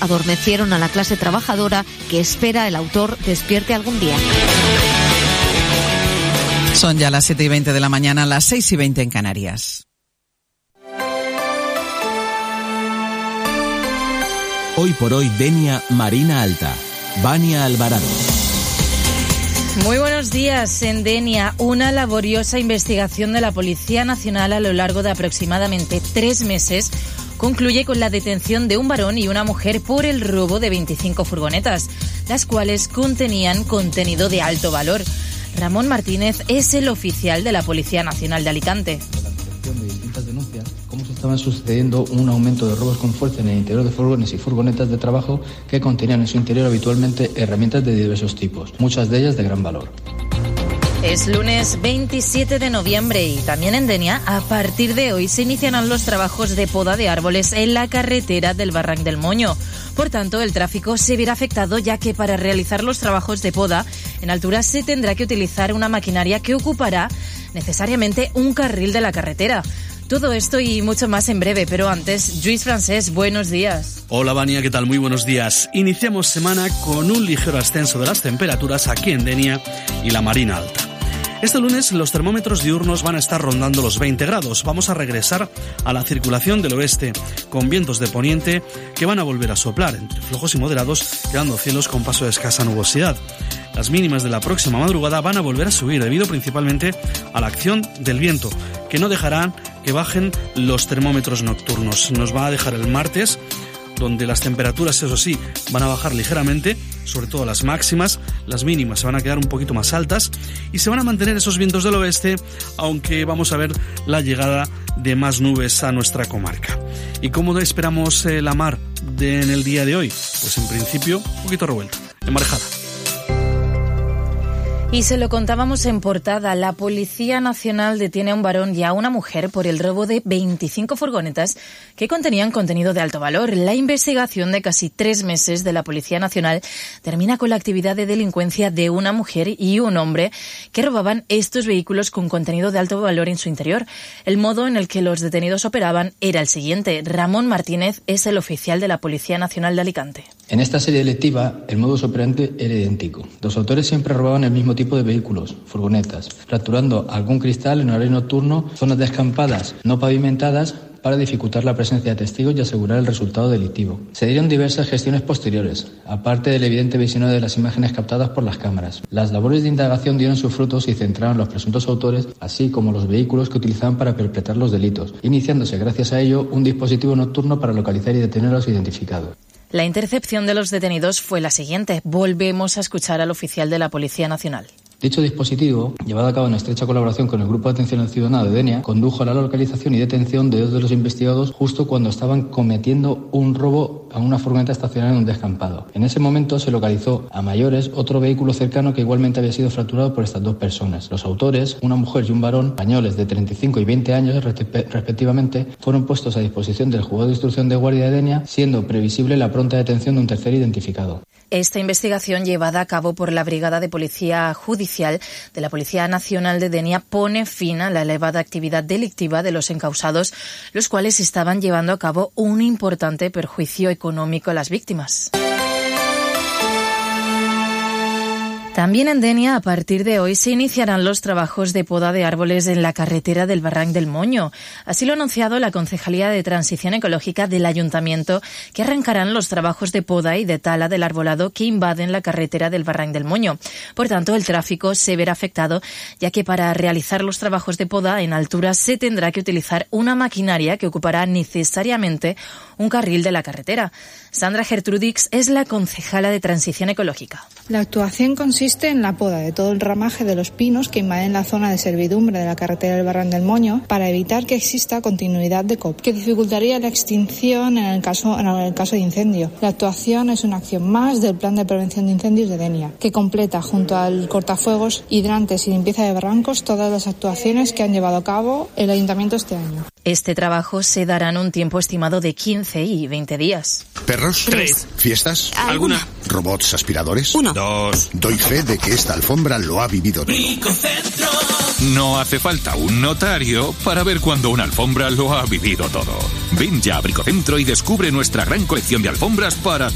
adormecieron a la clase trabajadora que espera el autor despierte algún día. Son ya las 7:20 de la mañana, las 6:20 en Canarias. Hoy por hoy, Denia, Marina Alta. Vania Alvarado. Muy buenos días. En Denia, una laboriosa investigación de la Policía Nacional a lo largo de aproximadamente 3 meses concluye con la detención de un varón y una mujer por el robo de 25 furgonetas, las cuales contenían contenido de alto valor. Ramón Martínez es el oficial de la Policía Nacional de Alicante. De distintas denuncias, cómo se estaban sucediendo un aumento de robos con fuerza en el interior de furgones y furgonetas de trabajo que contenían en su interior habitualmente herramientas de diversos tipos, muchas de ellas de gran valor. Es lunes 27 de noviembre y también en Denia, a partir de hoy se iniciarán los trabajos de poda de árboles en la carretera del Barranc del Moño. Por tanto, el tráfico se verá afectado, ya que para realizar los trabajos de poda en altura se tendrá que utilizar una maquinaria que ocupará necesariamente un carril de la carretera. Todo esto y mucho más en breve, pero antes, Lluís Francés, buenos días. Hola Vania, ¿qué tal? Muy buenos días. Iniciamos semana con un ligero ascenso de las temperaturas aquí en Denia y la Marina Alta. Este lunes los termómetros diurnos van a estar rondando los 20 grados. Vamos a regresar a la circulación del oeste, con vientos de poniente que van a volver a soplar, entre flojos y moderados, quedando cielos con paso de escasa nubosidad. Las mínimas de la próxima madrugada van a volver a subir, debido principalmente a la acción del viento, que no dejará que bajen los termómetros nocturnos. Nos va a dejar el martes, donde las temperaturas, eso sí, van a bajar ligeramente, sobre todo las máximas. Las mínimas se van a quedar un poquito más altas y se van a mantener esos vientos del oeste, aunque vamos a ver la llegada de más nubes a nuestra comarca. ¿Y cómo esperamos la mar en el día de hoy? Pues en principio un poquito revuelta, enmarejada. Y se lo contábamos en portada, la Policía Nacional detiene a un varón y a una mujer por el robo de 25 furgonetas que contenían contenido de alto valor. La investigación de casi 3 meses de la Policía Nacional termina con la actividad de delincuencia de una mujer y un hombre que robaban estos vehículos con contenido de alto valor en su interior. El modo en el que los detenidos operaban era el siguiente. Ramón Martínez es el oficial de la Policía Nacional de Alicante. En esta serie delictiva, el modus operandi era idéntico. Los autores siempre robaban el mismo tipo de vehículos, furgonetas, fracturando algún cristal en horario nocturno, zonas descampadas no pavimentadas, para dificultar la presencia de testigos y asegurar el resultado delictivo. Se dieron diversas gestiones posteriores, aparte del evidente visionado de las imágenes captadas por las cámaras. Las labores de indagación dieron sus frutos y centraron los presuntos autores, así como los vehículos que utilizaban para perpetrar los delitos, iniciándose gracias a ello un dispositivo nocturno para localizar y detener a los identificados. La intercepción de los detenidos fue la siguiente. Volvemos a escuchar al oficial de la Policía Nacional. Dicho dispositivo, llevado a cabo en estrecha colaboración con el Grupo de Atención al Ciudadano de Denia, condujo a la localización y detención de 2 de los investigados justo cuando estaban cometiendo un robo a una furgoneta estacionada en un descampado. En ese momento se localizó a mayores otro vehículo cercano que igualmente había sido fracturado por estas 2 personas. Los autores, una mujer y un varón, españoles de 35 y 20 años respectivamente, fueron puestos a disposición del Juzgado de Instrucción de Guardia de Denia, siendo previsible la pronta detención de un tercer identificado. Esta investigación, llevada a cabo por la Brigada de Policía Judicial de la Policía Nacional de Denia, pone fin a la elevada actividad delictiva de los encausados, los cuales estaban llevando a cabo un importante perjuicio económico a las víctimas. También en Denia, a partir de hoy, se iniciarán los trabajos de poda de árboles en la carretera del Barranc del Moño. Así lo ha anunciado la Concejalía de Transición Ecológica del Ayuntamiento, que arrancarán los trabajos de poda y de tala del arbolado que invaden la carretera del Barranc del Moño. Por tanto, el tráfico se verá afectado, ya que para realizar los trabajos de poda en altura se tendrá que utilizar una maquinaria que ocupará necesariamente un carril de la carretera. Sandra Gertrudix es la concejala de Transición Ecológica. La actuación consiste en la poda de todo el ramaje de los pinos que invaden la zona de servidumbre de la carretera del Barranc del Moño para evitar que exista continuidad de COP, que dificultaría la extinción en el caso de incendio. La actuación es una acción más del Plan de Prevención de Incendios de Denia, que completa junto al cortafuegos, hidrantes y limpieza de barrancos todas las actuaciones que han llevado a cabo el Ayuntamiento este año. Este trabajo se dará en un tiempo estimado de 15 y 20 días. ¿Perros? 3. ¿Fiestas? ¿Alguna? ¿Robots aspiradores? 1. 2. Doy fe de que esta alfombra lo ha vivido todo. Bricocentro. No hace falta un notario para ver cuando una alfombra lo ha vivido todo. Ven ya a Bricocentro y descubre nuestra gran colección de alfombras para